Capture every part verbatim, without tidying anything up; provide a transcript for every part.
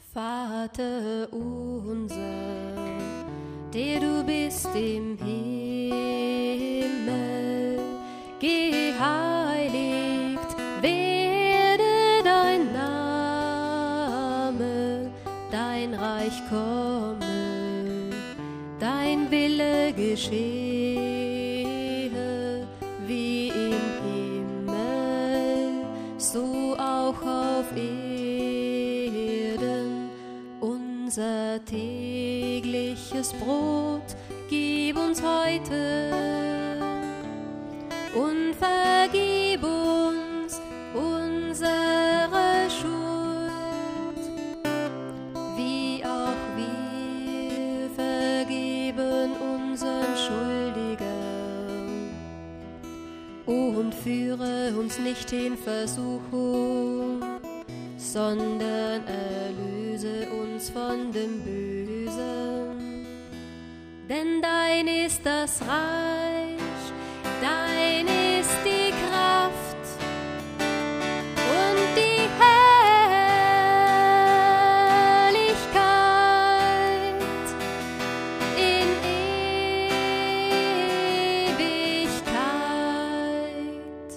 Vater unser, der du bist im Himmel, geheiligt werde dein Name, dein Reich komme, dein Wille geschehe, wie im Himmel, so auch auf Erden. Unser tägliches Brot gib uns heute und vergib uns unsere Schuld, wie auch wir vergeben unseren Schuldigern. Und führe uns nicht in Versuchung, sondern erlöse uns von dem Bösen. Denn dein ist das Reich, dein ist die Kraft und die Herrlichkeit in Ewigkeit.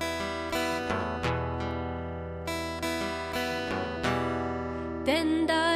Denn da